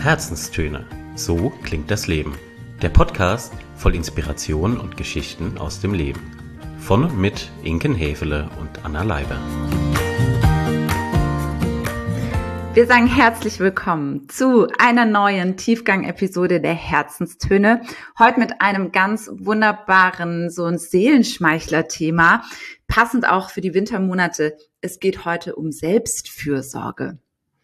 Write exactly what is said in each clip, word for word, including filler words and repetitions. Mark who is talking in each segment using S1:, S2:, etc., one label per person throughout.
S1: Herzenstöne. So klingt das Leben. Der Podcast voll Inspiration und Geschichten aus dem Leben. Von und mit Inken Häfele und Anna Leiber.
S2: Wir sagen herzlich willkommen zu einer neuen Tiefgang-Episode der Herzenstöne. Heute mit einem ganz wunderbaren, so ein Seelenschmeichler-Thema, passend auch für die Wintermonate. Es geht heute um Selbstfürsorge.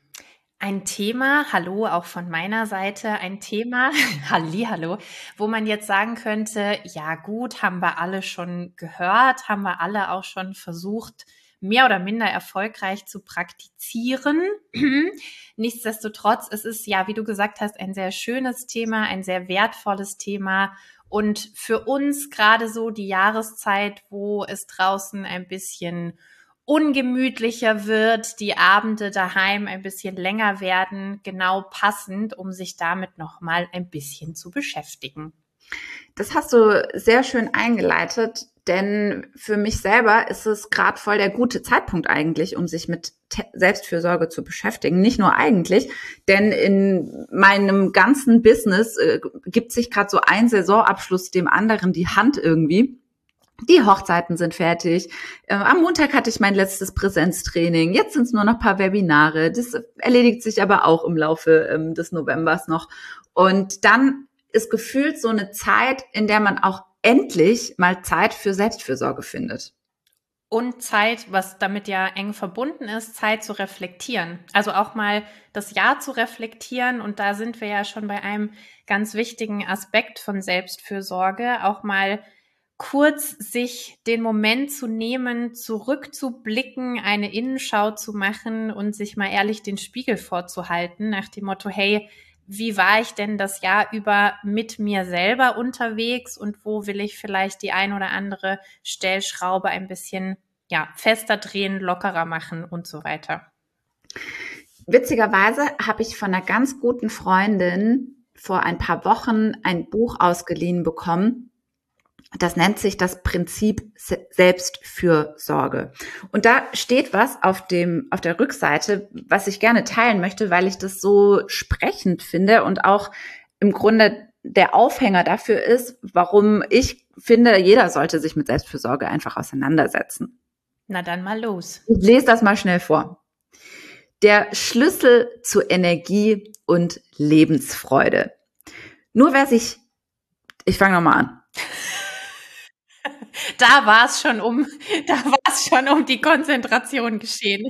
S3: Ein Thema, hallo, auch von meiner Seite, ein Thema, hallihallo, wo man jetzt sagen könnte, ja gut, haben wir alle schon gehört, haben wir alle auch schon versucht, mehr oder minder erfolgreich zu praktizieren. Nichtsdestotrotz, es ist ja, wie du gesagt hast, ein sehr schönes Thema, ein sehr wertvolles Thema und für uns gerade so die Jahreszeit, wo es draußen ein bisschen ungemütlicher wird, die Abende daheim ein bisschen länger werden, genau passend, um sich damit nochmal ein bisschen zu beschäftigen.
S2: Das hast du sehr schön eingeleitet, denn für mich selber ist es gerade voll der gute Zeitpunkt eigentlich, um sich mit Te- Selbstfürsorge zu beschäftigen. Nicht nur eigentlich, denn in meinem ganzen Business äh, gibt sich gerade so ein Saisonabschluss dem anderen die Hand irgendwie. Die Hochzeiten sind fertig. Äh, am Montag hatte ich mein letztes Präsenztraining. Jetzt sind es nur noch ein paar Webinare. Das erledigt sich aber auch im Laufe ähm, des Novembers noch. Und dann ist gefühlt so eine Zeit, in der man auch endlich mal Zeit für Selbstfürsorge findet.
S3: Und Zeit, was damit ja eng verbunden ist, Zeit zu reflektieren. Also auch mal das Jahr zu reflektieren. Und da sind wir ja schon bei einem ganz wichtigen Aspekt von Selbstfürsorge. Auch mal kurz sich den Moment zu nehmen, zurückzublicken, eine Innenschau zu machen und sich mal ehrlich den Spiegel vorzuhalten, nach dem Motto, hey, wie war ich denn das Jahr über mit mir selber unterwegs und wo will ich vielleicht die ein oder andere Stellschraube ein bisschen ja, fester drehen, lockerer machen und so weiter.
S2: Witzigerweise habe ich von einer ganz guten Freundin vor ein paar Wochen ein Buch ausgeliehen bekommen. Das nennt sich das Prinzip Selbstfürsorge. Und da steht was auf dem, auf der Rückseite, was ich gerne teilen möchte, weil ich das so sprechend finde und auch im Grunde der Aufhänger dafür ist, warum ich finde, jeder sollte sich mit Selbstfürsorge einfach auseinandersetzen.
S3: Na dann mal los.
S2: Ich lese das mal schnell vor. Der Schlüssel zu Energie und Lebensfreude. Nur wer sich, ich fange nochmal an.
S3: Da war es schon um, da war es schon um die Konzentration geschehen.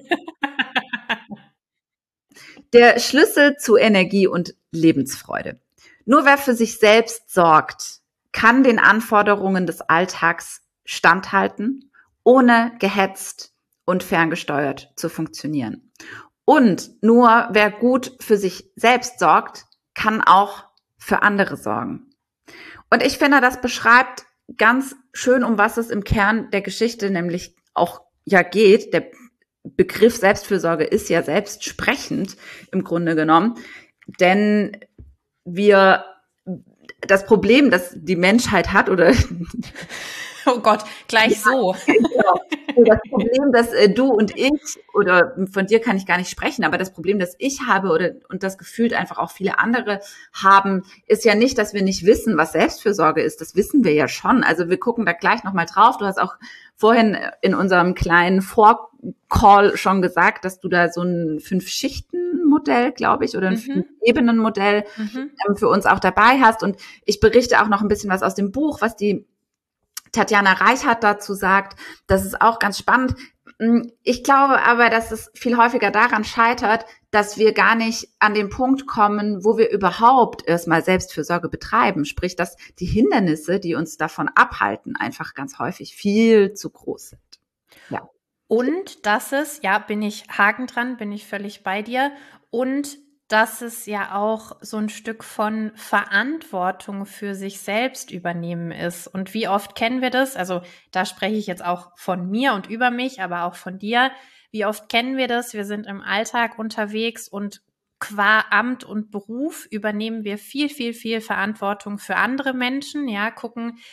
S2: Der Schlüssel zu Energie und Lebensfreude. Nur wer für sich selbst sorgt, kann den Anforderungen des Alltags standhalten, ohne gehetzt und ferngesteuert zu funktionieren. Und nur wer gut für sich selbst sorgt, kann auch für andere sorgen. Und ich finde, das beschreibt ganz schön, um was es im Kern der Geschichte nämlich auch ja geht. Der Begriff Selbstfürsorge ist ja selbstsprechend im Grunde genommen, denn wir, das Problem, das die Menschheit hat, oder
S3: oh Gott, gleich so.
S2: Das Problem, dass äh, du und ich, oder von dir kann ich gar nicht sprechen, aber das Problem, das ich habe oder und das gefühlt einfach auch viele andere haben, ist ja nicht, dass wir nicht wissen, was Selbstfürsorge ist. Das wissen wir ja schon. Also wir gucken da gleich nochmal drauf. Du hast auch vorhin in unserem kleinen Vorcall schon gesagt, dass du da so ein Fünf-Schichten-Modell, glaube ich, oder ein mhm. Fünf-Ebenen-Modell mhm. ähm, für uns auch dabei hast. Und ich berichte auch noch ein bisschen was aus dem Buch, was die Tatjana Reichert dazu sagt. Das ist auch ganz spannend. Ich glaube aber, dass es viel häufiger daran scheitert, dass wir gar nicht an den Punkt kommen, wo wir überhaupt erstmal Selbstfürsorge betreiben. Sprich, dass die Hindernisse, die uns davon abhalten, einfach ganz häufig viel zu groß sind.
S3: Ja. Und dass es, ja, bin ich Haken dran, bin ich völlig bei dir. Und dass es ja auch so ein Stück von Verantwortung für sich selbst übernehmen ist. Und wie oft kennen wir das? Also da spreche ich jetzt auch von mir und über mich, aber auch von dir. Wie oft kennen wir das? Wir sind im Alltag unterwegs und qua Amt und Beruf übernehmen wir viel, viel, viel Verantwortung für andere Menschen. Ja, gucken,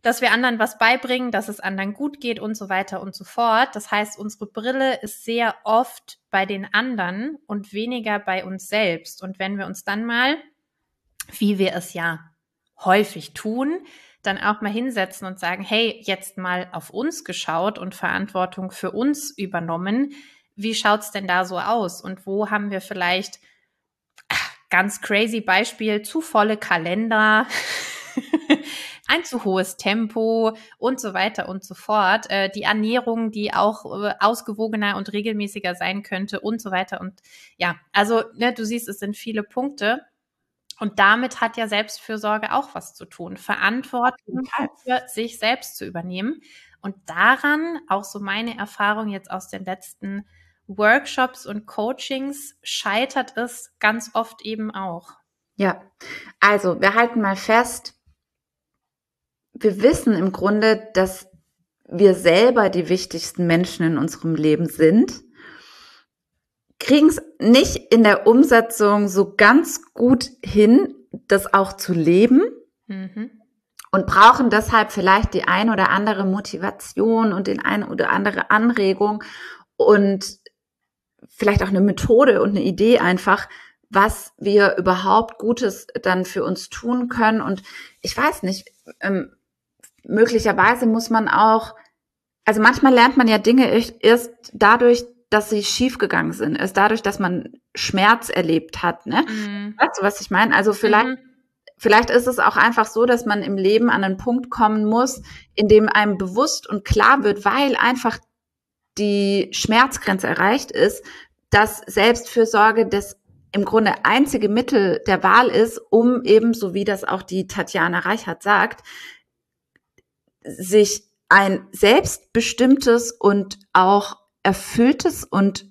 S3: dass wir anderen was beibringen, dass es anderen gut geht und so weiter und so fort. Das heißt, unsere Brille ist sehr oft bei den anderen und weniger bei uns selbst. Und wenn wir uns dann mal, wie wir es ja häufig tun, dann auch mal hinsetzen und sagen, hey, jetzt mal auf uns geschaut und Verantwortung für uns übernommen. Wie schaut's denn da so aus? Und wo haben wir vielleicht, ganz crazy Beispiel, zu volle Kalender, ein zu hohes Tempo und so weiter und so fort. Äh, die Ernährung, die auch äh, ausgewogener und regelmäßiger sein könnte und so weiter. Und ja, also ne, du siehst, es sind viele Punkte. Und damit hat ja Selbstfürsorge auch was zu tun, Verantwortung für sich selbst zu übernehmen. Und daran, auch so meine Erfahrung jetzt aus den letzten Workshops und Coachings, scheitert es ganz oft eben auch.
S2: Ja, also wir halten mal fest, wir wissen im Grunde, dass wir selber die wichtigsten Menschen in unserem Leben sind, kriegen es nicht in der Umsetzung so ganz gut hin, das auch zu leben, mhm. und brauchen deshalb vielleicht die ein oder andere Motivation und den ein oder andere Anregung und vielleicht auch eine Methode und eine Idee einfach, was wir überhaupt Gutes dann für uns tun können. Und ich weiß nicht, ähm, möglicherweise muss man auch, also manchmal lernt man ja Dinge erst dadurch, dass sie schiefgegangen sind, ist dadurch, dass man Schmerz erlebt hat, ne? Mhm. Weißt du, was ich meine? Also vielleicht, mhm. vielleicht ist es auch einfach so, dass man im Leben an einen Punkt kommen muss, in dem einem bewusst und klar wird, weil einfach die Schmerzgrenze erreicht ist, dass Selbstfürsorge das im Grunde einzige Mittel der Wahl ist, um eben, so wie das auch die Tatjana Reichert sagt, sich ein selbstbestimmtes und auch erfülltes und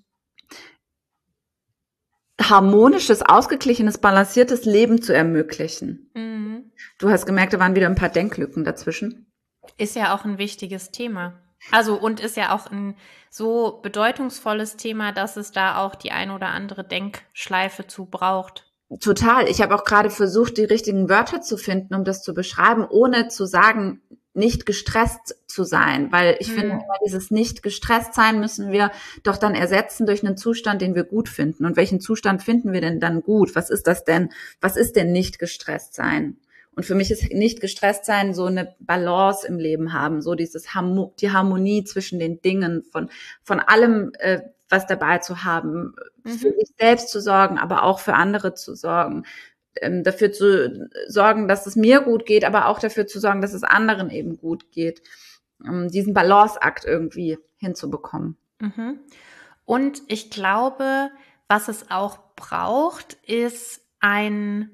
S2: harmonisches, ausgeglichenes, balanciertes Leben zu ermöglichen. Mhm. Du hast gemerkt, da waren wieder ein paar Denklücken dazwischen.
S3: Ist ja auch ein wichtiges Thema. Also und ist ja auch ein so bedeutungsvolles Thema, dass es da auch die ein oder andere Denkschleife zu braucht.
S2: Total. Ich habe auch gerade versucht, die richtigen Wörter zu finden, um das zu beschreiben, ohne zu sagen, nicht gestresst zu sein, weil ich hm. finde, dieses nicht gestresst sein müssen wir doch dann ersetzen durch einen Zustand, den wir gut finden. Und welchen Zustand finden wir denn dann gut? Was ist das denn? Was ist denn nicht gestresst sein? Und für mich ist nicht gestresst sein so eine Balance im Leben haben, so dieses die Harmonie zwischen den Dingen, von von allem äh, was dabei zu haben, mhm. für sich selbst zu sorgen, aber auch für andere zu sorgen. Ähm, dafür zu sorgen, dass es mir gut geht, aber auch dafür zu sorgen, dass es anderen eben gut geht. Um diesen Balanceakt irgendwie hinzubekommen.
S3: Mhm. Und ich glaube, was es auch braucht, ist ein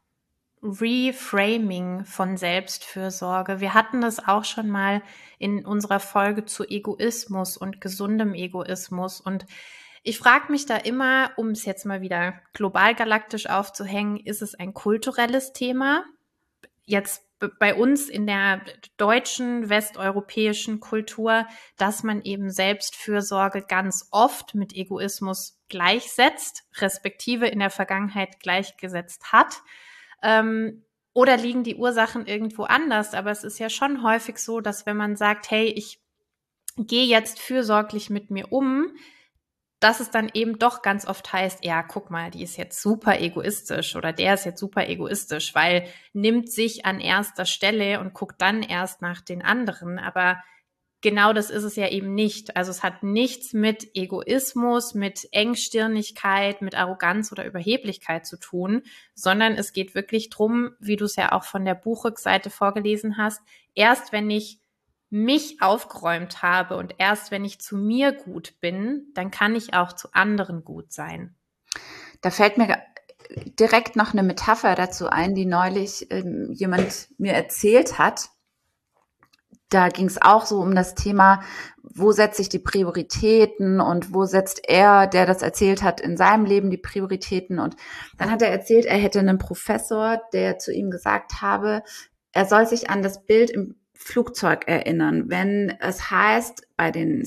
S3: Reframing von Selbstfürsorge. Wir hatten das auch schon mal in unserer Folge zu Egoismus und gesundem Egoismus. Und ich frage mich da immer, um es jetzt mal wieder global galaktisch aufzuhängen, ist es ein kulturelles Thema? Jetzt bei uns in der deutschen, westeuropäischen Kultur, dass man eben Selbstfürsorge ganz oft mit Egoismus gleichsetzt, respektive in der Vergangenheit gleichgesetzt hat. Ähm, oder liegen die Ursachen irgendwo anders? Aber es ist ja schon häufig so, dass wenn man sagt, hey, ich gehe jetzt fürsorglich mit mir um, dass es dann eben doch ganz oft heißt, ja, guck mal, die ist jetzt super egoistisch oder der ist jetzt super egoistisch, weil nimmt sich an erster Stelle und guckt dann erst nach den anderen. Aber genau das ist es ja eben nicht. Also es hat nichts mit Egoismus, mit Engstirnigkeit, mit Arroganz oder Überheblichkeit zu tun, sondern es geht wirklich drum, wie du es ja auch von der Buchrückseite vorgelesen hast, erst wenn ich mich aufgeräumt habe und erst wenn ich zu mir gut bin, dann kann ich auch zu anderen gut sein.
S2: Da fällt mir direkt noch eine Metapher dazu ein, die neulich ähm, jemand mir erzählt hat. Da ging es auch so um das Thema, wo setze ich die Prioritäten und wo setzt er, der das erzählt hat, in seinem Leben die Prioritäten. Und dann hat er erzählt, er hätte einen Professor, der zu ihm gesagt habe, er soll sich an das Bild im Flugzeug erinnern, wenn es heißt, bei den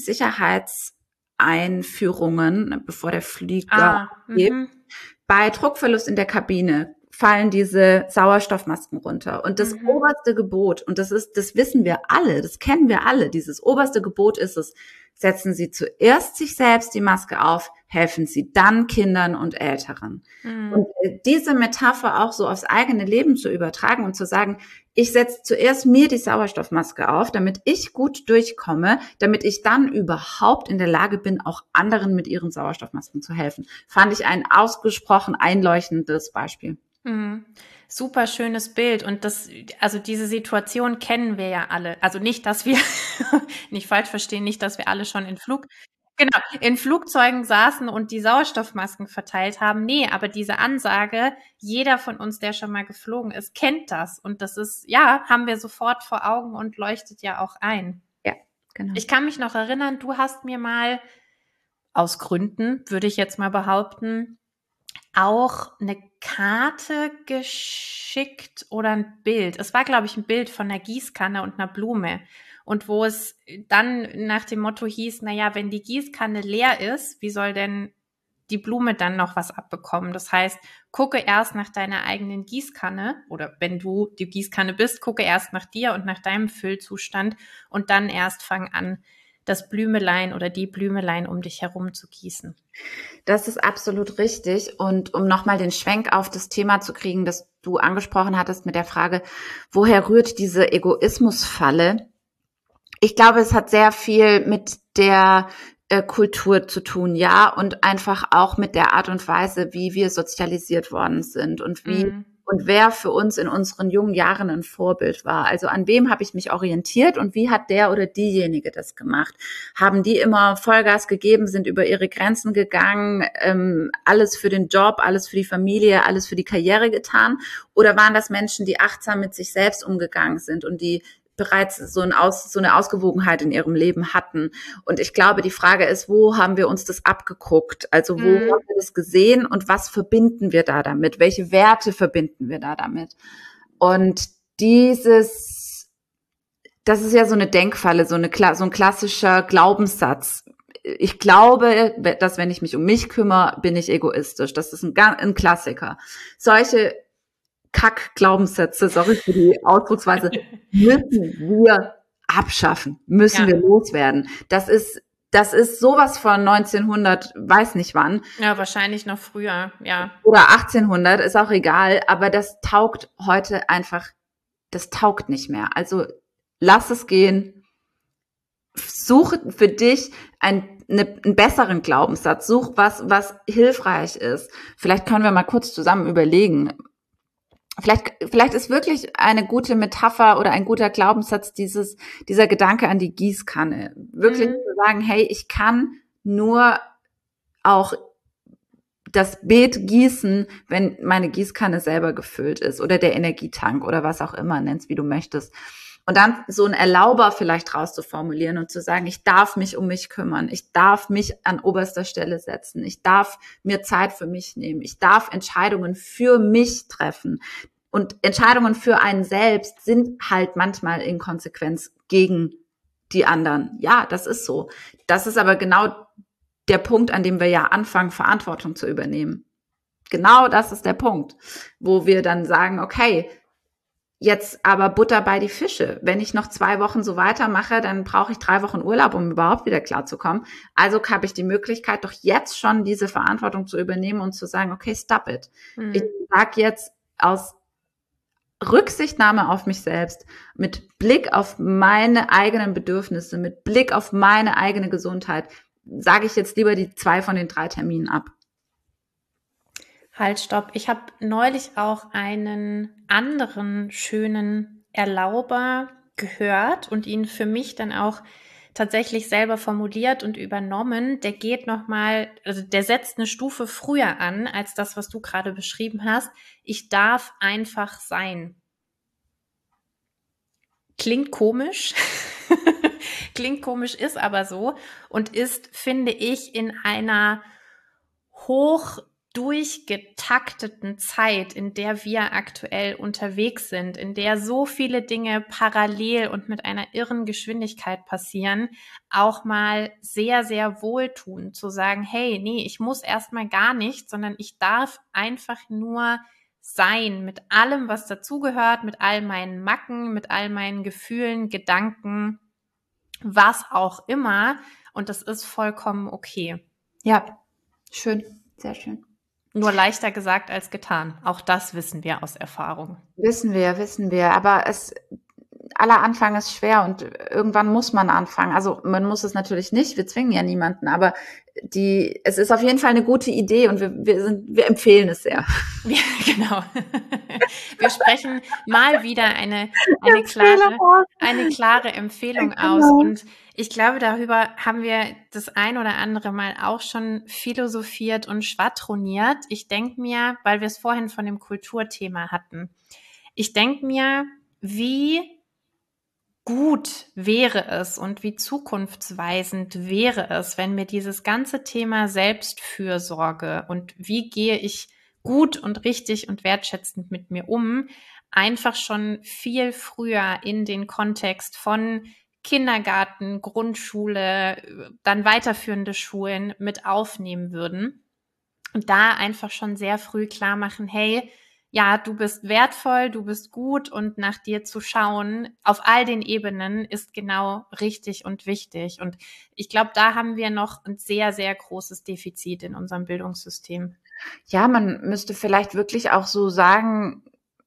S2: Sicherheitseinführungen, bevor der Flieger
S3: ah,
S2: geht, bei Druckverlust in der Kabine fallen diese Sauerstoffmasken runter. Und das
S3: Mhm.
S2: oberste Gebot, und das ist, das wissen wir alle, das kennen wir alle, dieses oberste Gebot ist es, setzen Sie zuerst sich selbst die Maske auf, helfen Sie dann Kindern und Älteren.
S3: Mhm.
S2: Und diese Metapher auch so aufs eigene Leben zu übertragen und zu sagen, ich setze zuerst mir die Sauerstoffmaske auf, damit ich gut durchkomme, damit ich dann überhaupt in der Lage bin, auch anderen mit ihren Sauerstoffmasken zu helfen. Fand ich ein ausgesprochen einleuchtendes Beispiel.
S3: Mhm. Super schönes Bild. Und das, also diese Situation kennen wir ja alle. Also nicht, dass wir, nicht falsch verstehen, nicht, dass wir alle schon in Flug, genau, in Flugzeugen saßen und die Sauerstoffmasken verteilt haben. Nee, aber diese Ansage, jeder von uns, der schon mal geflogen ist, kennt das. Und das ist, ja, haben wir sofort vor Augen und leuchtet ja auch ein.
S2: Ja, genau.
S3: Ich kann mich noch erinnern, du hast mir mal, aus Gründen, würde ich jetzt mal behaupten, auch eine Karte geschickt oder ein Bild. Es war, glaube ich, ein Bild von einer Gießkanne und einer Blume. Und wo es dann nach dem Motto hieß, naja, wenn die Gießkanne leer ist, wie soll denn die Blume dann noch was abbekommen? Das heißt, gucke erst nach deiner eigenen Gießkanne oder wenn du die Gießkanne bist, gucke erst nach dir und nach deinem Füllzustand und dann erst fang an, das Blümelein oder die Blümelein um dich herum zu gießen.
S2: Das ist absolut richtig. Und um nochmal den Schwenk auf das Thema zu kriegen, das du angesprochen hattest mit der Frage, woher rührt diese Egoismusfalle? Ich glaube, es hat sehr viel mit der äh, Kultur zu tun, ja, und einfach auch mit der Art und Weise, wie wir sozialisiert worden sind und wie
S3: Mhm.
S2: und wer für uns in unseren jungen Jahren ein Vorbild war. Also an wem habe ich mich orientiert und wie hat der oder diejenige das gemacht? Haben die immer Vollgas gegeben, sind über ihre Grenzen gegangen, ähm, alles für den Job, alles für die Familie, alles für die Karriere getan? Oder waren das Menschen, die achtsam mit sich selbst umgegangen sind und die bereits so, ein Aus, so eine Ausgewogenheit in ihrem Leben hatten? Und ich glaube, die Frage ist, wo haben wir uns das abgeguckt? Also wo
S3: Mhm.
S2: haben wir das gesehen und was verbinden wir da damit? Welche Werte verbinden wir da damit? Und dieses, das ist ja so eine Denkfalle, so, eine, so ein klassischer Glaubenssatz. Ich glaube, dass wenn ich mich um mich kümmere, bin ich egoistisch. Das ist ein, ein Klassiker. Solche Kack-Glaubenssätze, sorry für die Ausdrucksweise, müssen wir abschaffen, müssen
S3: Ja.
S2: wir loswerden. Das ist, das ist sowas von neunzehnhundert, weiß nicht wann.
S3: Ja, wahrscheinlich noch früher, ja.
S2: Oder achtzehnhundert, ist auch egal, aber das taugt heute einfach, das taugt nicht mehr. Also lass es gehen, suche für dich ein, eine, einen besseren Glaubenssatz, such was, was hilfreich ist. Vielleicht können wir mal kurz zusammen überlegen. Vielleicht, vielleicht ist wirklich eine gute Metapher oder ein guter Glaubenssatz dieses, dieser Gedanke an die Gießkanne. Wirklich
S3: Mhm.
S2: zu sagen, hey, ich kann nur auch das Beet gießen, wenn meine Gießkanne selber gefüllt ist oder der Energietank oder was auch immer, nenn's wie du möchtest. Und dann so ein Erlauber vielleicht rauszuformulieren und zu sagen, ich darf mich um mich kümmern, ich darf mich an oberster Stelle setzen, ich darf mir Zeit für mich nehmen, ich darf Entscheidungen für mich treffen. Und Entscheidungen für einen selbst sind halt manchmal in Konsequenz gegen die anderen. Ja, das ist so. Das ist aber genau der Punkt, an dem wir ja anfangen, Verantwortung zu übernehmen. Genau das ist der Punkt, wo wir dann sagen, okay, jetzt aber Butter bei die Fische. Wenn ich noch zwei Wochen so weitermache, dann brauche ich drei Wochen Urlaub, um überhaupt wieder klarzukommen. Also habe ich die Möglichkeit, doch jetzt schon diese Verantwortung zu übernehmen und zu sagen, okay, stop it.
S3: Mhm.
S2: Ich sage jetzt aus Rücksichtnahme auf mich selbst, mit Blick auf meine eigenen Bedürfnisse, mit Blick auf meine eigene Gesundheit, sage ich jetzt lieber die zwei von den drei Terminen ab.
S3: Halt, stopp. Ich habe neulich auch einen anderen schönen Erlauber gehört und ihn für mich dann auch tatsächlich selber formuliert und übernommen. Der geht nochmal, also der setzt eine Stufe früher an als das, was du gerade beschrieben hast. Ich darf einfach sein. Klingt komisch. Klingt komisch, ist aber so und ist, finde ich, in einer hoch durchgetakteten Zeit, in der wir aktuell unterwegs sind, in der so viele Dinge parallel und mit einer irren Geschwindigkeit passieren, auch mal sehr, sehr wohltun, zu sagen, hey, nee, ich muss erstmal gar nicht, sondern ich darf einfach nur sein, mit allem, was dazugehört, mit all meinen Macken, mit all meinen Gefühlen, Gedanken, was auch immer. Und das ist vollkommen okay.
S2: Ja, schön, sehr schön.
S3: Nur leichter gesagt als getan. Auch das wissen wir aus Erfahrung.
S2: Wissen wir, wissen wir. Aber es, aller Anfang ist schwer und irgendwann muss man anfangen. Also man muss es natürlich nicht, wir zwingen ja niemanden, aber die, es ist auf jeden Fall eine gute Idee und wir, wir sind, wir empfehlen es sehr.
S3: Ja, genau. Wir sprechen mal wieder eine, eine klare, eine klare Empfehlung aus. Und ich glaube, darüber haben wir das ein oder andere Mal auch schon philosophiert und schwadroniert. Ich denke mir, weil wir es vorhin von dem Kulturthema hatten, ich denke mir, wie gut wäre es und wie zukunftsweisend wäre es, wenn wir dieses ganze Thema Selbstfürsorge und wie gehe ich gut und richtig und wertschätzend mit mir um, einfach schon viel früher in den Kontext von Kindergarten, Grundschule, dann weiterführende Schulen mit aufnehmen würden und da einfach schon sehr früh klar machen, hey, ja, du bist wertvoll, du bist gut und nach dir zu schauen auf all den Ebenen ist genau richtig und wichtig. Und ich glaube, da haben wir noch ein sehr, sehr großes Defizit in unserem Bildungssystem.
S2: Ja, man müsste vielleicht wirklich auch so sagen,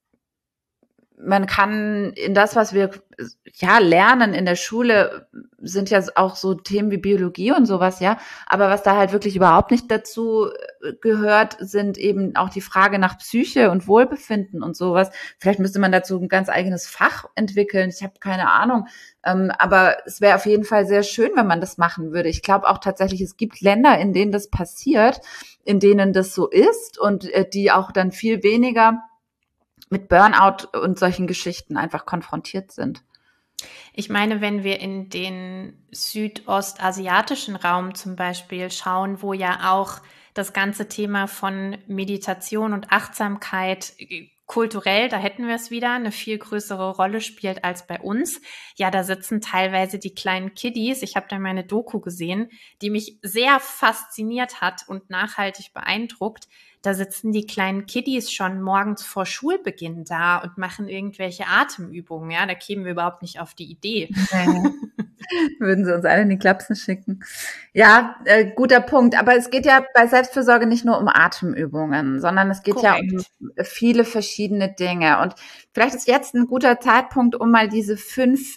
S2: man kann in das, was wir ja lernen in der Schule, sind ja auch so Themen wie Biologie und sowas, ja. Aber was da halt wirklich überhaupt nicht dazu gehört, sind eben auch die Frage nach Psyche und Wohlbefinden und sowas. Vielleicht müsste man dazu ein ganz eigenes Fach entwickeln. Ich habe keine Ahnung. Ähm, aber es wäre auf jeden Fall sehr schön, wenn man das machen würde. Ich glaube auch tatsächlich, es gibt Länder, in denen das passiert, in denen das so ist und äh, die auch dann viel weniger mit Burnout und solchen Geschichten einfach konfrontiert sind.
S3: Ich meine, wenn wir in den südostasiatischen Raum zum Beispiel schauen, wo ja auch das ganze Thema von Meditation und Achtsamkeit kulturell, da hätten wir es wieder, eine viel größere Rolle spielt als bei uns. Ja, da sitzen teilweise die kleinen Kiddies, ich habe da meine Doku gesehen, die mich sehr fasziniert hat und nachhaltig beeindruckt. Da sitzen die kleinen Kiddies schon morgens vor Schulbeginn da und machen irgendwelche Atemübungen. Ja, da kämen wir überhaupt nicht auf die Idee.
S2: Nee. Würden sie uns alle in die Klapsen schicken. Ja, äh, guter Punkt. Aber es geht ja bei Selbstfürsorge nicht nur um Atemübungen, sondern es geht Korrekt. ja um viele verschiedene Dinge. Und vielleicht ist jetzt ein guter Zeitpunkt, um mal diese fünf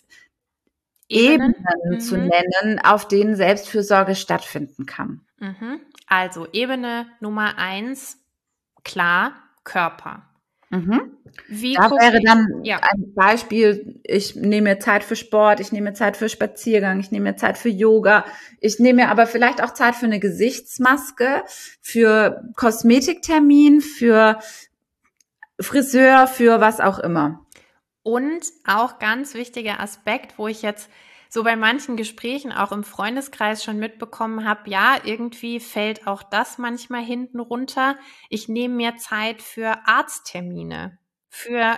S2: Ebenen, Ebenen zu mhm. nennen, auf denen Selbstfürsorge stattfinden kann.
S3: Mhm. Also Ebene Nummer eins, klar, Körper.
S2: Mhm. Wie da wäre ich? dann ja. ein Beispiel, ich nehme mir Zeit für Sport, ich nehme mir Zeit für Spaziergang, ich nehme mir Zeit für Yoga, ich nehme mir aber vielleicht auch Zeit für eine Gesichtsmaske, für Kosmetiktermin, für Friseur, für was auch immer.
S3: Und auch ganz wichtiger Aspekt, wo ich jetzt so bei manchen Gesprächen auch im Freundeskreis schon mitbekommen habe, ja, irgendwie fällt auch das manchmal hinten runter. Ich nehme mir Zeit für Arzttermine. Für,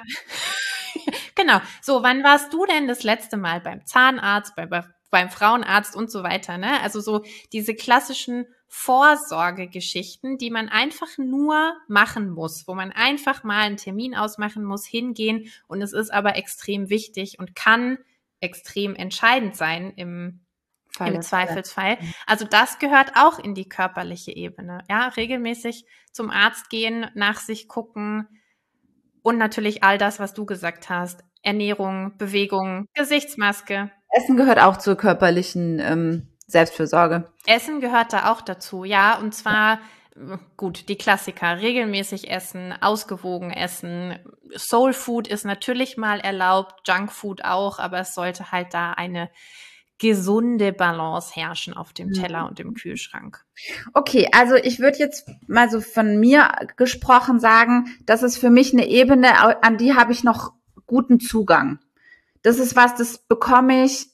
S3: genau. So, wann warst du denn das letzte Mal beim Zahnarzt, bei, bei, beim Frauenarzt und so weiter, ne? Also so diese klassischen Vorsorgegeschichten, die man einfach nur machen muss, wo man einfach mal einen Termin ausmachen muss, hingehen und es ist aber extrem wichtig und kann extrem entscheidend sein im, im Zweifelsfall. Also das gehört auch in die körperliche Ebene. Ja, regelmäßig zum Arzt gehen, nach sich gucken und natürlich all das, was du gesagt hast. Ernährung, Bewegung, Gesichtsmaske.
S2: Essen gehört auch zur körperlichen ähm, Selbstfürsorge.
S3: Essen gehört da auch dazu, ja. Und zwar, gut, die Klassiker, regelmäßig essen, ausgewogen essen. Soul Food ist natürlich mal erlaubt, Junk Food auch, aber es sollte halt da eine gesunde Balance herrschen auf dem Teller und im Kühlschrank.
S2: Okay, also ich würde jetzt mal so von mir gesprochen sagen, das ist für mich eine Ebene, an die habe ich noch guten Zugang. Das ist was, das bekomme ich,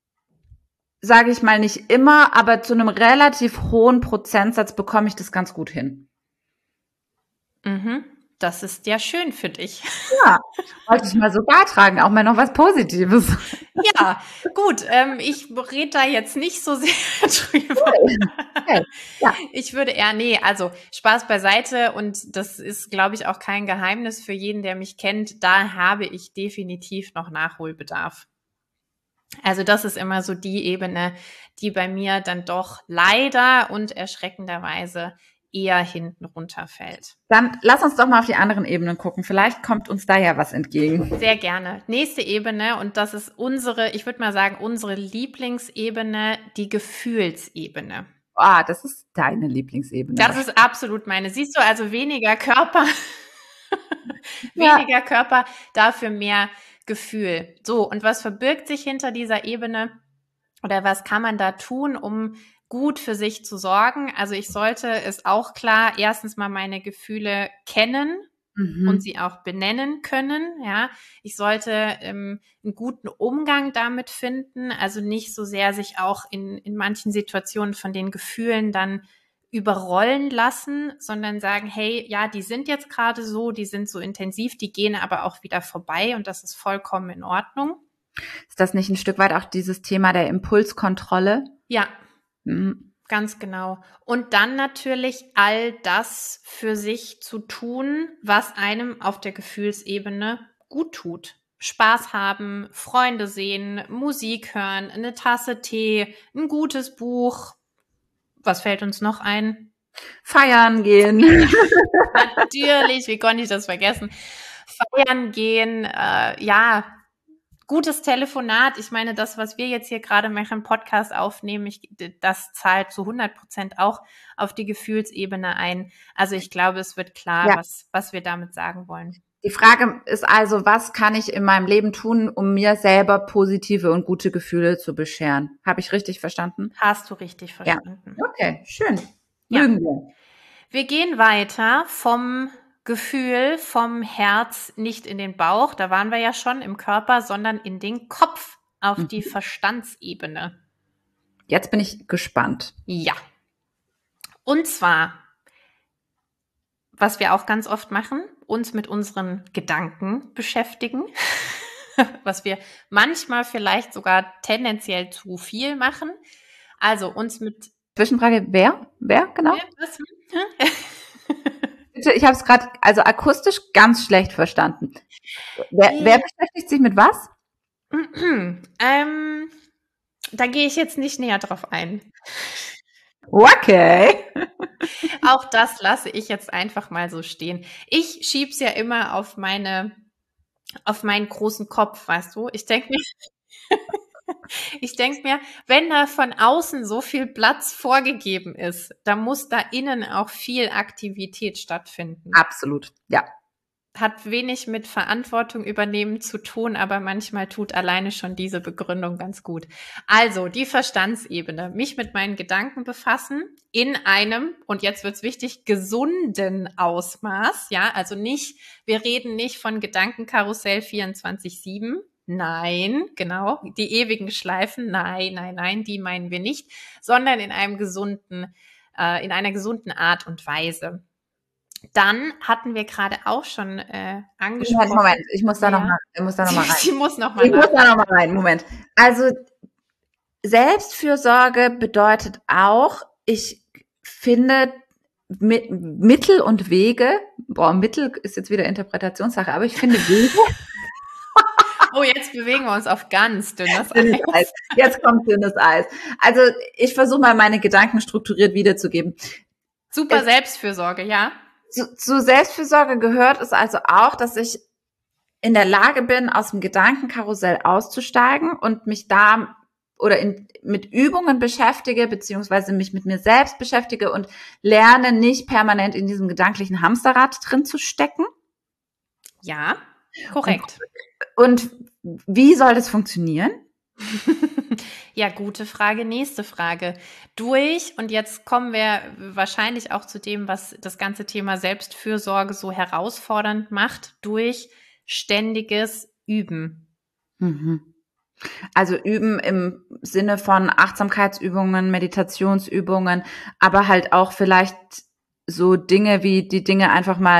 S2: sage ich mal, nicht immer, aber zu einem relativ hohen Prozentsatz bekomme ich das ganz gut hin.
S3: Mhm. das ist ja schön für dich.
S2: Ja, wollte ich mal so beitragen, auch mal noch was Positives.
S3: Ja, gut, ähm, ich rede da jetzt nicht so sehr drüber.
S2: Okay. Ja.
S3: Ich würde eher, nee, also Spaß beiseite und das ist, glaube ich, auch kein Geheimnis für jeden, der mich kennt. Da habe ich definitiv noch Nachholbedarf. Also das ist immer so die Ebene, die bei mir dann doch leider und erschreckenderweise eher hinten runterfällt.
S2: Dann lass uns doch mal auf die anderen Ebenen gucken. Vielleicht kommt uns da ja was entgegen.
S3: Sehr gerne. Nächste Ebene, und das ist unsere, ich würde mal sagen, unsere Lieblingsebene, die Gefühlsebene.
S2: Ah, das ist deine Lieblingsebene.
S3: Das ist absolut meine. Siehst du, also weniger Körper,
S2: Ja.
S3: weniger Körper, dafür mehr Gefühl. So, und was verbirgt sich hinter dieser Ebene oder was kann man da tun, um gut für sich zu sorgen? Also ich sollte es auch klar erstens mal meine Gefühle kennen
S2: Mhm.
S3: und sie auch benennen können. Ja, ich sollte ähm, einen guten Umgang damit finden, also nicht so sehr sich auch in in manchen Situationen von den Gefühlen dann überrollen lassen, sondern sagen, hey, ja, die sind jetzt gerade so, die sind so intensiv, die gehen aber auch wieder vorbei und das ist vollkommen in Ordnung.
S2: Ist das nicht ein Stück weit auch dieses Thema der Impulskontrolle?
S3: Ja,
S2: Mhm.
S3: ganz genau. Und dann natürlich all das für sich zu tun, was einem auf der Gefühlsebene gut tut. Spaß haben, Freunde sehen, Musik hören, eine Tasse Tee, ein gutes Buch. Was fällt uns noch ein?
S2: Feiern gehen.
S3: Natürlich, wie konnte ich das vergessen? Feiern gehen, äh, ja, gutes Telefonat. Ich meine, das, was wir jetzt hier gerade machen, Podcast aufnehmen, ich, das zahlt zu hundert Prozent auch auf die Gefühlsebene ein. Also ich glaube, es wird klar,
S2: Ja.
S3: was, was wir damit sagen wollen.
S2: Die Frage ist also, was kann ich in meinem Leben tun, um mir selber positive und gute Gefühle zu bescheren? Habe ich richtig verstanden?
S3: Hast du richtig verstanden.
S2: Okay, schön.
S3: Ja.
S2: Mögen wir.
S3: Wir gehen weiter vom Gefühl, vom Herz nicht in den Bauch, da waren wir ja schon im Körper, sondern in den Kopf, auf
S2: Mhm.
S3: die Verstandsebene.
S2: Jetzt bin ich gespannt.
S3: Ja. Und zwar, was wir auch ganz oft machen, uns mit unseren Gedanken beschäftigen, was wir manchmal vielleicht sogar tendenziell zu viel machen. Also uns mit...
S2: Zwischenfrage, wer? Wer genau?
S3: Was?
S2: Bitte, ich habe es gerade also akustisch ganz schlecht verstanden. Wer, wer beschäftigt sich mit was?
S3: ähm, da gehe ich jetzt nicht näher drauf ein.
S2: Okay.
S3: Auch das lasse ich jetzt einfach mal so stehen. Ich schieb's ja immer auf meine, auf meinen großen Kopf, weißt du? Ich denke mir, ich denke mir, wenn da von außen so viel Platz vorgegeben ist, dann muss da innen auch viel Aktivität stattfinden.
S2: Absolut, ja.
S3: Hat wenig mit Verantwortung übernehmen zu tun, aber manchmal tut alleine schon diese Begründung ganz gut. Also die Verstandsebene, mich mit meinen Gedanken befassen in einem, und jetzt wird's wichtig, gesunden Ausmaß. Ja, also nicht, wir reden nicht von Gedankenkarussell vierundzwanzig sieben. Nein, genau, die ewigen Schleifen. Nein, nein, nein, die meinen wir nicht, sondern in einem gesunden, äh, in einer gesunden Art und Weise. Dann hatten wir gerade auch schon äh, angesprochen.
S2: Moment, Moment, ich muss da
S3: Ja.
S2: noch mal, ich muss da noch mal rein.
S3: Sie muss noch mal
S2: Ich muss
S3: nach.
S2: da noch mal rein. Moment. Also Selbstfürsorge bedeutet auch, ich finde Mi- Mittel und Wege. Boah, Mittel ist jetzt wieder Interpretationssache, aber ich finde Wege.
S3: Oh, jetzt bewegen wir uns auf ganz dünnes
S2: Dünnes
S3: Eis.
S2: Eis. Jetzt kommt dünnes Eis. Also ich versuche mal meine Gedanken strukturiert wiederzugeben.
S3: Super
S2: Es-
S3: Selbstfürsorge, ja.
S2: Zu, zu Selbstfürsorge gehört es also auch, dass ich in der Lage bin, aus dem Gedankenkarussell auszusteigen und mich da oder in, mit Übungen beschäftige, beziehungsweise mich mit mir selbst beschäftige und lerne, nicht permanent in diesem gedanklichen Hamsterrad drin zu stecken.
S3: Ja, korrekt.
S2: Und wie soll das funktionieren?
S3: Ja, gute Frage. Nächste Frage. Durch, und jetzt kommen wir wahrscheinlich auch zu dem, was das ganze Thema Selbstfürsorge so herausfordernd macht, durch ständiges Üben.
S2: Mhm. Also üben im Sinne von Achtsamkeitsübungen, Meditationsübungen, aber halt auch vielleicht so Dinge wie die Dinge einfach mal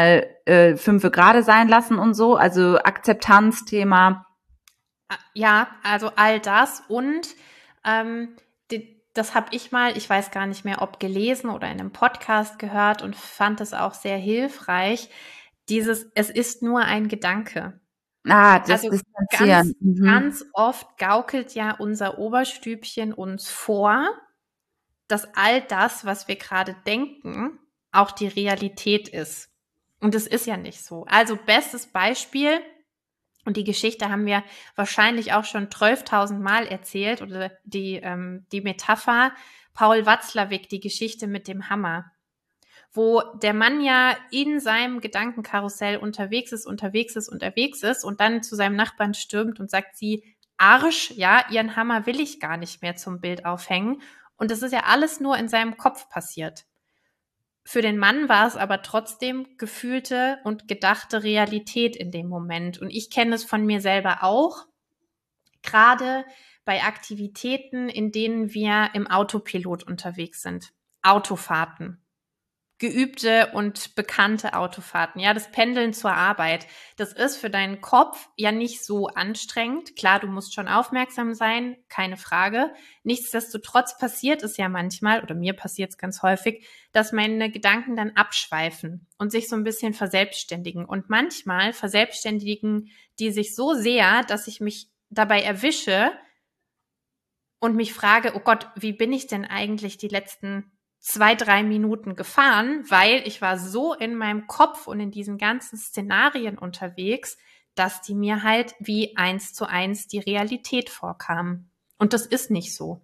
S2: äh, fünfe gerade sein lassen und so, also Akzeptanzthema.
S3: Ja, also all das und ähm, die, das habe ich mal, ich weiß gar nicht mehr, ob gelesen oder in einem Podcast gehört und fand es auch sehr hilfreich, dieses, es ist nur ein Gedanke.
S2: Ah, das
S3: Also
S2: Distanzieren.
S3: ganz,
S2: Mhm.
S3: ganz oft gaukelt ja unser Oberstübchen uns vor, dass all das, was wir gerade denken, auch die Realität ist. Und es ist ja nicht so. Also bestes Beispiel, und die Geschichte haben wir wahrscheinlich auch schon zwölftausend Mal erzählt, oder die, ähm, die Metapher, Paul Watzlawick, die Geschichte mit dem Hammer, wo der Mann ja in seinem Gedankenkarussell unterwegs ist, unterwegs ist, unterwegs ist und dann zu seinem Nachbarn stürmt und sagt, sie Arsch, ja, ihren Hammer will ich gar nicht mehr zum Bild aufhängen. Und das ist ja alles nur in seinem Kopf passiert. Für den Mann war es aber trotzdem gefühlte und gedachte Realität in dem Moment. Und ich kenne es von mir selber auch, gerade bei Aktivitäten, in denen wir im Autopilot unterwegs sind. Autofahrten. Geübte und bekannte Autofahrten, ja, das Pendeln zur Arbeit, das ist für deinen Kopf ja nicht so anstrengend. Klar, du musst schon aufmerksam sein, keine Frage. Nichtsdestotrotz passiert es ja manchmal, oder mir passiert es ganz häufig, dass meine Gedanken dann abschweifen und sich so ein bisschen verselbstständigen. Und manchmal verselbstständigen die sich so sehr, dass ich mich dabei erwische und mich frage, oh Gott, wie bin ich denn eigentlich die letzten zwei, drei Minuten gefahren, weil ich war so in meinem Kopf und in diesen ganzen Szenarien unterwegs, dass die mir halt wie eins zu eins die Realität vorkamen. Und das ist nicht so.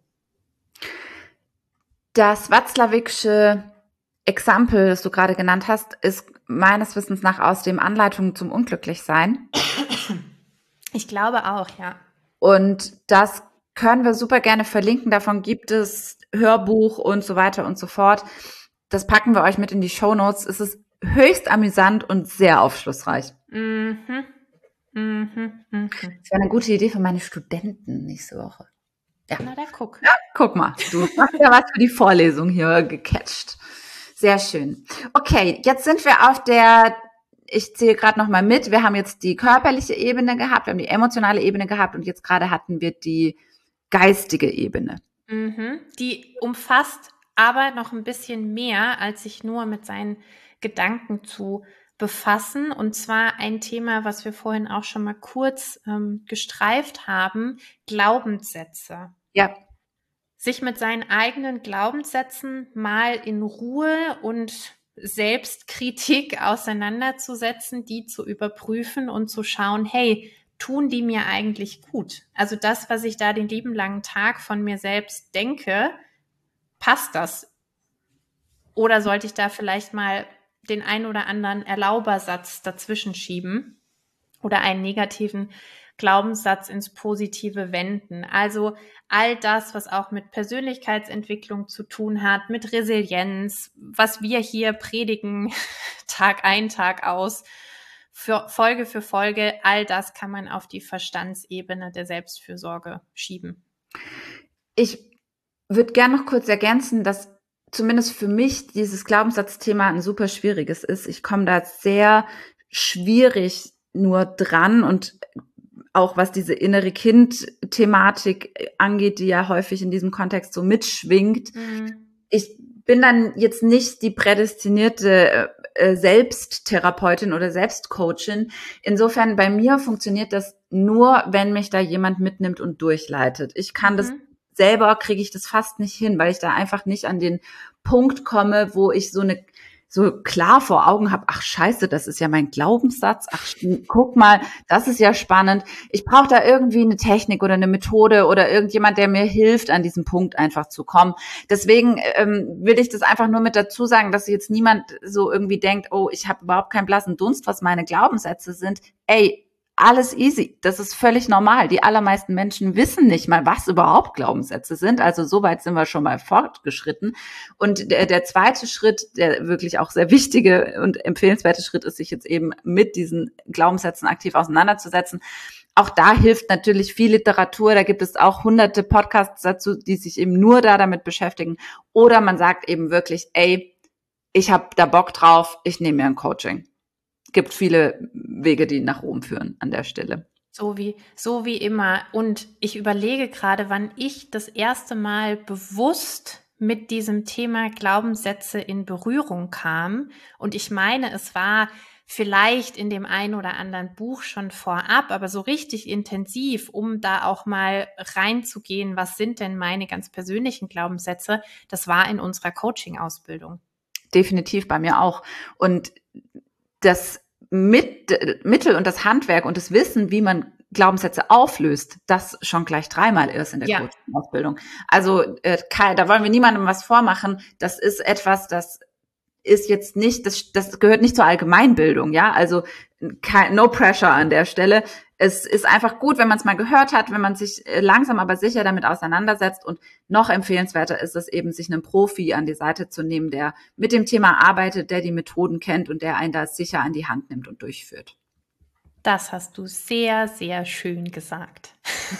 S2: Das Watzlawicksche Exempel, das du gerade genannt hast, ist meines Wissens nach aus dem Anleitung zum Unglücklichsein.
S3: Ich glaube auch, ja.
S2: Und das können wir super gerne verlinken. Davon gibt es Hörbuch und so weiter und so fort. Das packen wir euch mit in die Shownotes. Es ist höchst amüsant und sehr aufschlussreich.
S3: Mhm. Mhm. Mhm.
S2: Das wäre eine gute Idee für meine Studenten nächste Woche. Ja.
S3: Na, da guck.
S2: Ja, guck mal, du hast ja was für die Vorlesung hier gecatcht. Sehr schön. Okay, jetzt sind wir auf der, ich zähle gerade noch mal mit, wir haben jetzt die körperliche Ebene gehabt, wir haben die emotionale Ebene gehabt und jetzt gerade hatten wir die geistige Ebene.
S3: Mhm. Die umfasst aber noch ein bisschen mehr, als sich nur mit seinen Gedanken zu befassen. Und zwar ein Thema, was wir vorhin auch schon mal kurz ähm, gestreift haben, Glaubenssätze.
S2: Ja.
S3: Sich mit seinen eigenen Glaubenssätzen mal in Ruhe und Selbstkritik auseinanderzusetzen, die zu überprüfen und zu schauen, hey, tun die mir eigentlich gut? Also das, was ich da den lieben langen Tag von mir selbst denke, passt das? Oder sollte ich da vielleicht mal den ein oder anderen Erlaubersatz dazwischen schieben oder einen negativen Glaubenssatz ins Positive wenden? Also all das, was auch mit Persönlichkeitsentwicklung zu tun hat, mit Resilienz, was wir hier predigen, Tag ein, Tag aus, für Folge für Folge, all das kann man auf die Verstandsebene der Selbstfürsorge schieben.
S2: Ich würde gerne noch kurz ergänzen, dass zumindest für mich dieses Glaubenssatzthema ein super schwieriges ist. Ich komme da sehr schwierig nur dran und auch was diese innere Kind-Thematik angeht, die ja häufig in diesem Kontext so mitschwingt. Mhm. Ich bin dann jetzt nicht die prädestinierte äh, Selbsttherapeutin oder Selbstcoachin. Insofern bei mir funktioniert das nur, wenn mich da jemand mitnimmt und durchleitet. Ich kann mhm. das selber, kriege ich das fast nicht hin, weil ich da einfach nicht an den Punkt komme, wo ich so eine so klar vor Augen habe, ach scheiße, das ist ja mein Glaubenssatz, ach guck mal, das ist ja spannend. Ich brauche da irgendwie eine Technik oder eine Methode oder irgendjemand, der mir hilft, an diesen Punkt einfach zu kommen. Deswegen ähm, will ich das einfach nur mit dazu sagen, dass jetzt niemand so irgendwie denkt, oh, ich habe überhaupt keinen blassen Dunst, was meine Glaubenssätze sind. Ey, alles easy. Das ist völlig normal. Die allermeisten Menschen wissen nicht mal, was überhaupt Glaubenssätze sind. Also soweit sind wir schon mal fortgeschritten. Und der, der zweite Schritt, der wirklich auch sehr wichtige und empfehlenswerte Schritt ist, sich jetzt eben mit diesen Glaubenssätzen aktiv auseinanderzusetzen. Auch da hilft natürlich viel Literatur. Da gibt es auch hunderte Podcasts dazu, die sich eben nur da damit beschäftigen. Oder man sagt eben wirklich, ey, ich habe da Bock drauf, ich nehme mir ein Coaching. gibt viele Wege, die nach Rom führen an der Stelle.
S3: So wie, so wie immer. Und ich überlege gerade, wann ich das erste Mal bewusst mit diesem Thema Glaubenssätze in Berührung kam. Und ich meine, es war vielleicht in dem einen oder anderen Buch schon vorab, aber so richtig intensiv, um da auch mal reinzugehen, was sind denn meine ganz persönlichen Glaubenssätze, das war in unserer Coaching-Ausbildung.
S2: Definitiv bei mir auch. Und das Mit, Mittel und das Handwerk und das Wissen, wie man Glaubenssätze auflöst, das schon gleich dreimal erst in der
S3: Ja.
S2: Coaching-Ausbildung. Also äh, da wollen wir niemandem was vormachen. Das ist etwas, das ist jetzt nicht, das, das gehört nicht zur Allgemeinbildung, ja, also kein, no pressure an der Stelle. Es ist einfach gut, wenn man es mal gehört hat, wenn man sich langsam aber sicher damit auseinandersetzt, und noch empfehlenswerter ist es eben, sich einen Profi an die Seite zu nehmen, der mit dem Thema arbeitet, der die Methoden kennt und der einen da sicher an die Hand nimmt und durchführt.
S3: Das hast du sehr, sehr schön gesagt.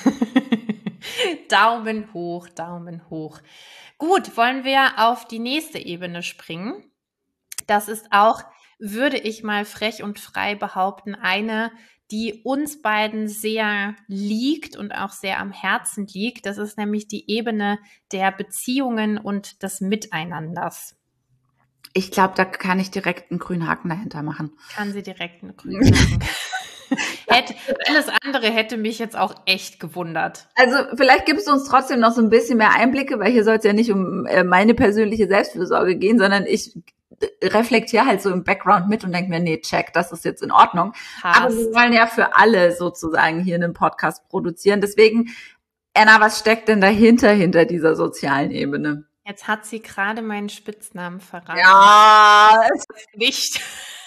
S3: Daumen hoch, Daumen hoch. Gut, wollen wir auf die nächste Ebene springen? Das ist auch, würde ich mal frech und frei behaupten, eine, die uns beiden sehr liegt und auch sehr am Herzen liegt. Das ist nämlich die Ebene der Beziehungen und des Miteinanders.
S2: Ich glaube, da kann ich direkt einen grünen Haken dahinter machen.
S3: Kann sie direkt einen grünen Haken. Hätte, alles andere hätte mich jetzt auch echt gewundert.
S2: Also vielleicht gibst du uns trotzdem noch so ein bisschen mehr Einblicke, weil hier soll es ja nicht um äh, meine persönliche Selbstfürsorge gehen, sondern ich reflektiere halt so im Background mit und denke mir, nee, check, das ist jetzt in Ordnung.
S3: Passt.
S2: Aber wir wollen ja für alle sozusagen hier einen Podcast produzieren. Deswegen, Anna, was steckt denn dahinter, hinter dieser sozialen Ebene?
S3: Jetzt hat sie gerade meinen Spitznamen verraten.
S2: Ja,
S3: Nicht.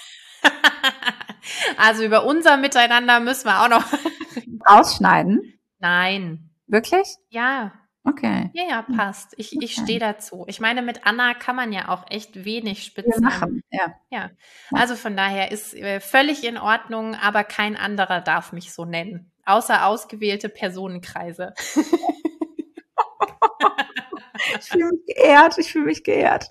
S3: Also über unser Miteinander müssen wir auch noch
S2: ausschneiden.
S3: Nein.
S2: Wirklich?
S3: Ja.
S2: Okay.
S3: Ja, ja, passt. Ich,
S2: Okay.
S3: ich stehe dazu. Ich meine, mit Anna kann man ja auch echt wenig
S2: Wir
S3: Spitznamen.
S2: machen, ja.
S3: Ja. Also von daher ist äh, völlig in Ordnung, aber kein anderer darf mich so nennen. Außer ausgewählte Personenkreise.
S2: Ich fühle mich geehrt, ich fühle mich geehrt.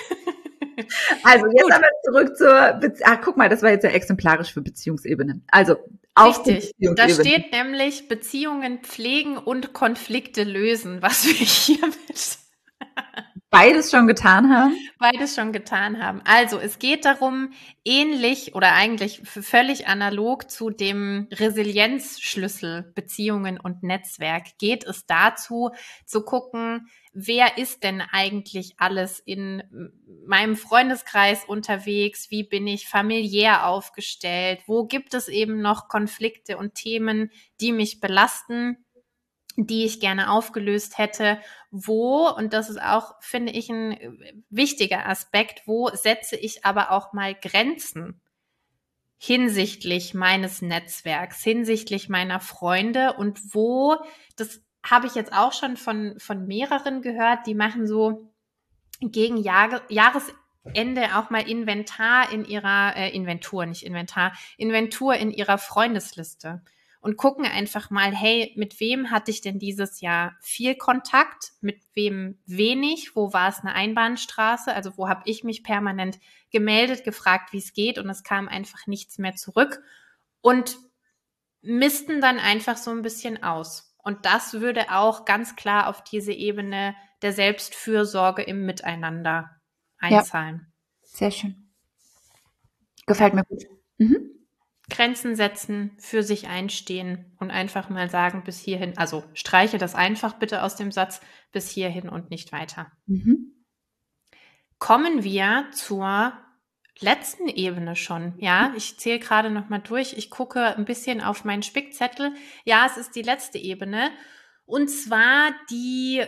S2: Also jetzt
S3: Gut.
S2: aber zurück zur Beziehung. Ah, guck mal, das war jetzt ja exemplarisch für Beziehungsebene. Also auf die
S3: Richtig. Da
S2: Beziehungsebene.
S3: steht nämlich Beziehungen pflegen und Konflikte lösen, was wir hiermit
S2: Beides schon getan haben.
S3: beides schon getan haben. Also es geht darum, ähnlich oder eigentlich f- völlig analog zu dem Resilienzschlüssel Beziehungen und Netzwerk, geht es dazu zu gucken, wer ist denn eigentlich alles in m- meinem Freundeskreis unterwegs, wie bin ich familiär aufgestellt, wo gibt es eben noch Konflikte und Themen, die mich belasten, die ich gerne aufgelöst hätte, wo, und das ist auch, finde ich, ein wichtiger Aspekt, wo setze ich aber auch mal Grenzen hinsichtlich meines Netzwerks, hinsichtlich meiner Freunde, und wo, das habe ich jetzt auch schon von, von mehreren gehört, die machen so gegen Jahre, Jahresende auch mal Inventar in ihrer, äh, Inventur, nicht Inventar, Inventur in ihrer Freundesliste. Und gucken einfach mal, hey, mit wem hatte ich denn dieses Jahr viel Kontakt, mit wem wenig, wo war es eine Einbahnstraße, also wo habe ich mich permanent gemeldet, gefragt, wie es geht, und es kam einfach nichts mehr zurück, und missten dann einfach so ein bisschen aus. Und das würde auch ganz klar auf diese Ebene der Selbstfürsorge im Miteinander einzahlen.
S2: Ja. Sehr schön. Gefällt mir gut. Mhm.
S3: Grenzen setzen, für sich einstehen und einfach mal sagen, bis hierhin, also streiche das einfach bitte aus dem Satz, bis hierhin und nicht weiter.
S2: Mhm.
S3: Kommen wir zur letzten Ebene schon. Ja, ich zähle gerade noch mal durch. Ich gucke ein bisschen auf meinen Spickzettel. Ja, es ist die letzte Ebene. Und zwar die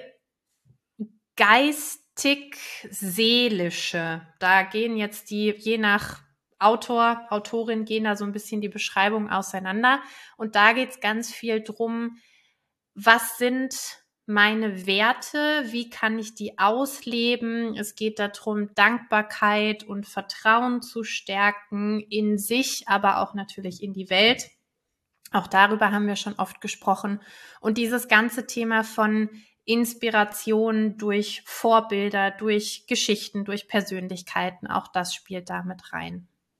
S3: geistig-seelische. Da gehen jetzt die, je nach Autor, Autorin, gehen da so ein bisschen die Beschreibung auseinander. Und da geht es ganz viel drum, was sind meine Werte, wie kann ich die ausleben? Es geht darum, Dankbarkeit und Vertrauen zu stärken in sich, aber auch natürlich in die Welt. Auch darüber haben wir schon oft gesprochen. Und dieses ganze Thema von Inspiration durch Vorbilder, durch Geschichten, durch Persönlichkeiten, auch das spielt da mit rein.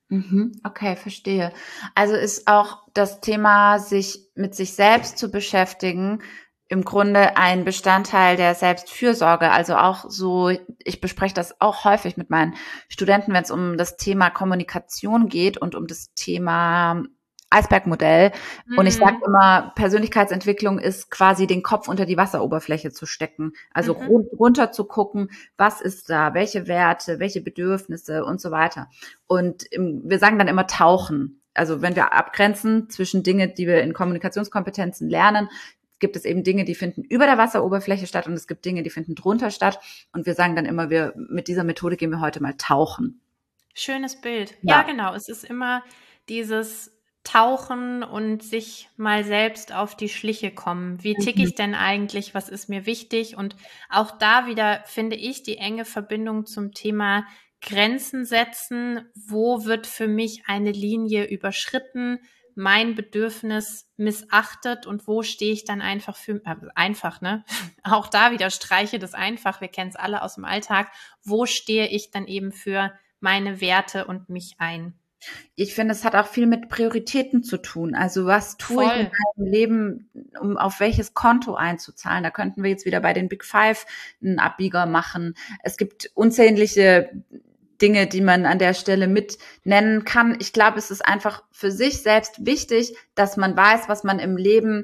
S2: Mhm, okay, verstehe. Also ist auch das Thema, sich mit sich selbst zu beschäftigen, im Grunde ein Bestandteil der Selbstfürsorge. Also auch so, ich bespreche das auch häufig mit meinen Studenten, wenn es um das Thema Kommunikation geht und um das Thema Eisbergmodell. Und ich sage
S3: Mhm.
S2: immer, Persönlichkeitsentwicklung ist quasi den Kopf unter die Wasseroberfläche zu stecken. Also
S3: Mhm.
S2: run- runter zu gucken, was ist da, welche Werte, welche Bedürfnisse und so weiter. Und im, wir sagen dann immer tauchen. Also wenn wir abgrenzen zwischen Dinge, die wir in Kommunikationskompetenzen lernen, gibt es eben Dinge, die finden über der Wasseroberfläche statt und es gibt Dinge, die finden drunter statt. Und wir sagen dann immer, wir mit dieser Methode gehen wir heute mal tauchen.
S3: Schönes Bild. Ja,
S2: Ja.
S3: genau. Es ist immer dieses Tauchen und sich mal selbst auf die Schliche kommen. Wie ticke
S2: Mhm.
S3: ich denn eigentlich? Was ist mir wichtig? Und auch da wieder finde ich die enge Verbindung zum Thema Grenzen setzen. Wo wird für mich eine Linie überschritten? Mein Bedürfnis missachtet und wo stehe ich dann einfach für, äh, einfach, ne? Auch da wieder streiche das einfach. Wir kennen es alle aus dem Alltag. Wo stehe ich dann eben für meine Werte und mich ein?
S2: Ich finde, es hat auch viel mit Prioritäten zu tun. Also was tue ich in
S3: Voll.
S2: meinem Leben, um auf welches Konto einzuzahlen? Da könnten wir jetzt wieder bei den Big Five einen Abbieger machen. Es gibt unzählige Dinge, die man an der Stelle mit nennen kann. Ich glaube, es ist einfach für sich selbst wichtig, dass man weiß, was man im Leben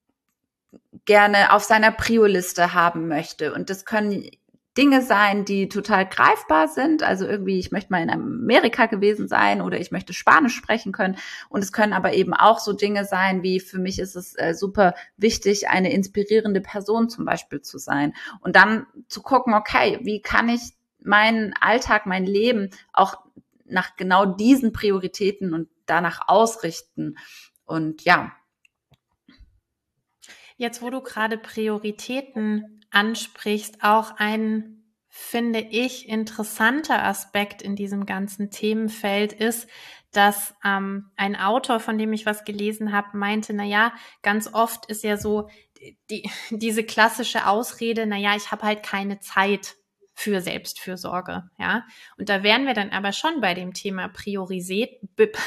S2: gerne auf seiner Prio-Liste haben möchte. Und das können Dinge sein, die total greifbar sind. Also irgendwie, ich möchte mal in Amerika gewesen sein oder ich möchte Spanisch sprechen können. Und es können aber eben auch so Dinge sein, wie für mich ist es äh, super wichtig, eine inspirierende Person zum Beispiel zu sein. Und dann zu gucken, okay, wie kann ich meinen Alltag, mein Leben auch nach genau diesen Prioritäten und danach ausrichten. Und ja.
S3: Jetzt, wo du gerade Prioritäten ansprichst, auch ein, finde ich, interessanter Aspekt in diesem ganzen Themenfeld ist, dass ähm, ein Autor, von dem ich was gelesen habe, meinte, na ja, ganz oft ist ja so die, diese klassische Ausrede, na ja, ich habe halt keine Zeit für Selbstfürsorge, ja. Und da wären wir dann aber schon bei dem Thema Priorisät,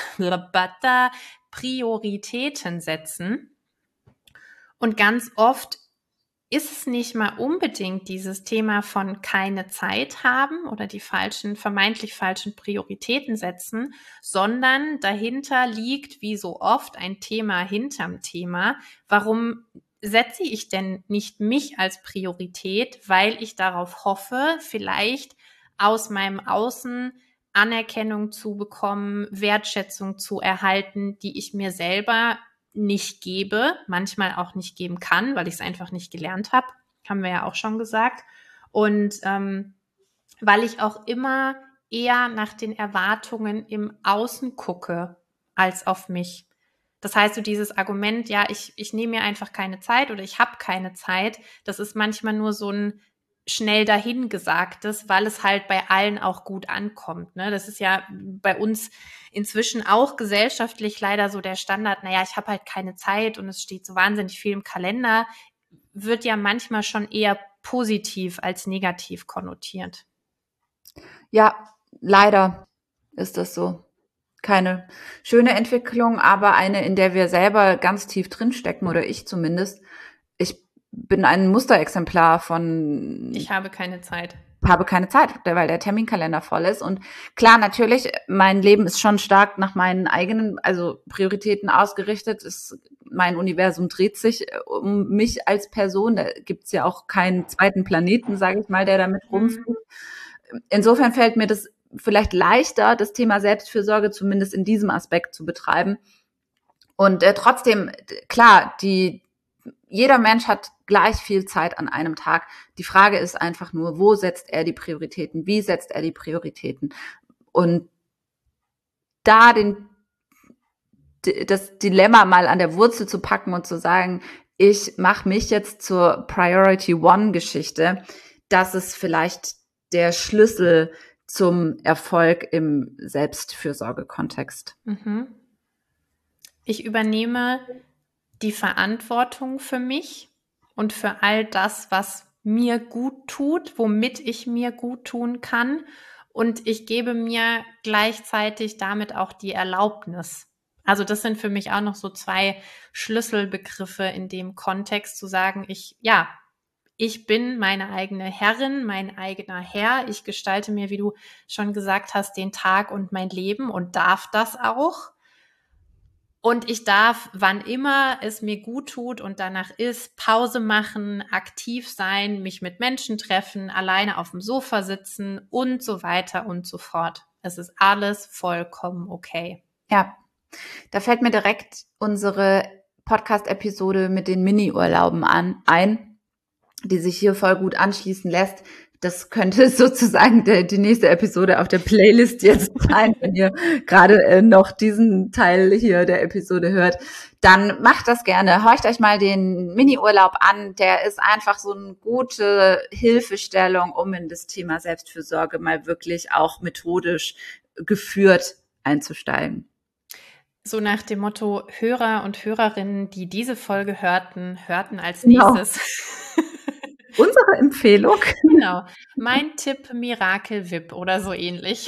S3: Prioritäten setzen. Und ganz oft ist es nicht mal unbedingt dieses Thema von keine Zeit haben oder die falschen, vermeintlich falschen Prioritäten setzen, sondern dahinter liegt, wie so oft, ein Thema hinterm Thema. Warum setze ich denn nicht mich als Priorität? Weil ich darauf hoffe, vielleicht aus meinem Außen Anerkennung zu bekommen, Wertschätzung zu erhalten, die ich mir selber nicht gebe, manchmal auch nicht geben kann, weil ich es einfach nicht gelernt habe, haben wir ja auch schon gesagt. Und ähm, weil ich auch immer eher nach den Erwartungen im Außen gucke als auf mich. Das heißt, so dieses Argument, ja, ich, ich nehme mir einfach keine Zeit oder ich habe keine Zeit, das ist manchmal nur so ein schnell dahingesagtes, weil es halt bei allen auch gut ankommt. Ne? Das ist ja bei uns inzwischen auch gesellschaftlich leider so der Standard, naja, ich habe halt keine Zeit und es steht so wahnsinnig viel im Kalender, wird ja manchmal schon eher positiv als negativ konnotiert.
S2: Ja, leider ist das so. Keine schöne Entwicklung, aber eine, in der wir selber ganz tief drinstecken, oder ich zumindest. Ich bin ein Musterexemplar von
S3: Ich habe keine Zeit.
S2: habe keine Zeit, weil der Terminkalender voll ist. Und klar, natürlich, mein Leben ist schon stark nach meinen eigenen, also Prioritäten ausgerichtet. Es, mein Universum dreht sich um mich als Person. Da gibt's ja auch keinen zweiten Planeten, sage ich mal, der damit rumfliegt. Insofern fällt mir das vielleicht leichter, das Thema Selbstfürsorge zumindest in diesem Aspekt zu betreiben. Und äh, trotzdem, klar, die jeder Mensch hat gleich viel Zeit an einem Tag. Die Frage ist einfach nur, wo setzt er die Prioritäten? Wie setzt er die Prioritäten? Und da den, das Dilemma mal an der Wurzel zu packen und zu sagen, ich mache mich jetzt zur Priority One Geschichte, das ist vielleicht der Schlüssel zum Erfolg im Selbstfürsorgekontext.
S3: Mhm. Ich übernehme die Verantwortung für mich und für all das, was mir gut tut, womit ich mir gut tun kann. und ich gebe mir gleichzeitig damit auch die Erlaubnis. Also das sind für mich auch noch so zwei Schlüsselbegriffe in dem Kontext, zu sagen, ich, ja, ich bin meine eigene Herrin, mein eigener Herr. Ich gestalte mir, wie du schon gesagt hast, den Tag und mein Leben und darf das auch. Und ich darf, wann immer es mir gut tut und danach ist, Pause machen, aktiv sein, mich mit Menschen treffen, alleine auf dem Sofa sitzen und so weiter und so fort. Es ist alles vollkommen okay.
S2: Ja, da fällt mir direkt unsere Podcast-Episode mit den Mini-Urlauben an, ein, die sich hier voll gut anschließen lässt. Das könnte sozusagen der, die nächste Episode auf der Playlist jetzt sein, wenn ihr gerade äh, noch diesen Teil hier der Episode hört. Dann macht das gerne. Horcht euch mal den Mini-Urlaub an. Der ist einfach so eine gute Hilfestellung, um in das Thema Selbstfürsorge mal wirklich auch methodisch geführt einzusteigen.
S3: So nach dem Motto, Hörer und Hörerinnen, die diese Folge hörten, hörten als nächstes.
S2: Genau. Unsere Empfehlung.
S3: Genau. Mein Tipp Miracle V I P oder so ähnlich.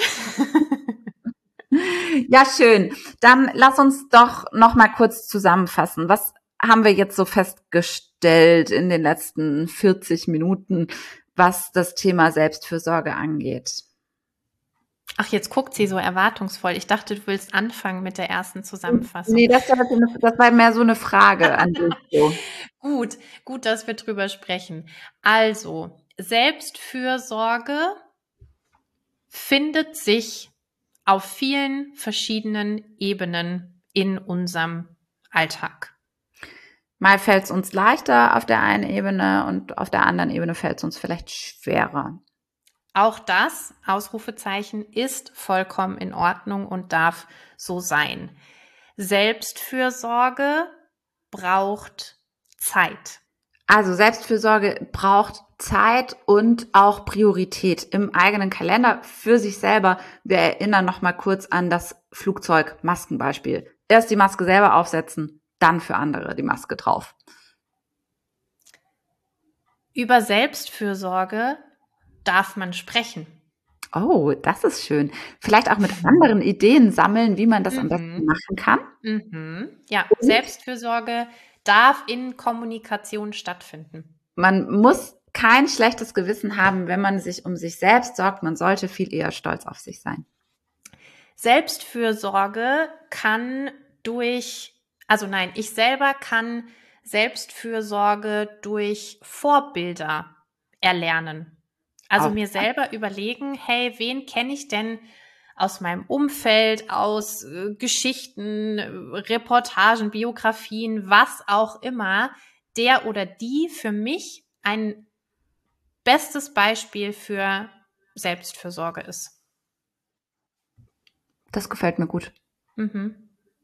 S2: Ja, schön. Dann lass uns doch noch mal kurz zusammenfassen. Was haben wir jetzt so festgestellt in den letzten vierzig Minuten, was das Thema Selbstfürsorge angeht?
S3: Ach, jetzt guckt sie so erwartungsvoll. Ich dachte, du willst anfangen mit der ersten Zusammenfassung.
S2: Nee, das war, das war mehr so eine Frage an dich. So.
S3: Gut, gut, dass wir drüber sprechen. Also, Selbstfürsorge findet sich auf vielen verschiedenen Ebenen in unserem Alltag.
S2: Mal fällt es uns leichter auf der einen Ebene und auf der anderen Ebene fällt es uns vielleicht schwerer.
S3: Auch das, Ausrufezeichen, ist vollkommen in Ordnung und darf so sein. Selbstfürsorge braucht Zeit.
S2: Also Selbstfürsorge braucht Zeit und auch Priorität im eigenen Kalender für sich selber. Wir erinnern noch mal kurz an das Flugzeug-Maskenbeispiel. Erst die Maske selber aufsetzen, dann für andere die Maske drauf.
S3: Über Selbstfürsorge darf man sprechen.
S2: Oh, das ist schön. Vielleicht auch mit anderen Ideen sammeln, wie man das mhm. am besten machen kann.
S3: Mhm. Ja, und Selbstfürsorge darf in Kommunikation stattfinden.
S2: Man muss kein schlechtes Gewissen haben, wenn man sich um sich selbst sorgt. Man sollte viel eher stolz auf sich sein.
S3: Selbstfürsorge kann durch, also nein, ich selber kann Selbstfürsorge durch Vorbilder erlernen. Also mir selber überlegen, hey, wen kenne ich denn aus meinem Umfeld, aus äh, Geschichten, Reportagen, Biografien, was auch immer, der oder die für mich ein bestes Beispiel für Selbstfürsorge ist.
S2: Das gefällt mir gut.
S3: Mhm.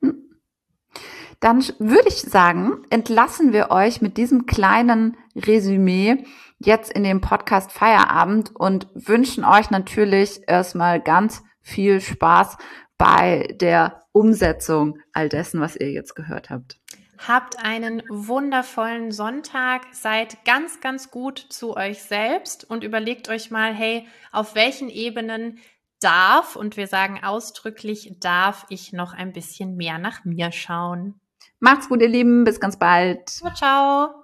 S2: Dann würde ich sagen, entlassen wir euch mit diesem kleinen Resümee jetzt in dem Podcast Feierabend und wünschen euch natürlich erstmal ganz viel Spaß bei der Umsetzung all dessen, was ihr jetzt gehört habt.
S3: Habt einen wundervollen Sonntag, seid ganz, ganz gut zu euch selbst und überlegt euch mal, hey, auf welchen Ebenen darf, und wir sagen ausdrücklich, darf ich noch ein bisschen mehr nach mir schauen.
S2: Macht's gut, ihr Lieben, bis ganz bald.
S3: Ciao, ciao.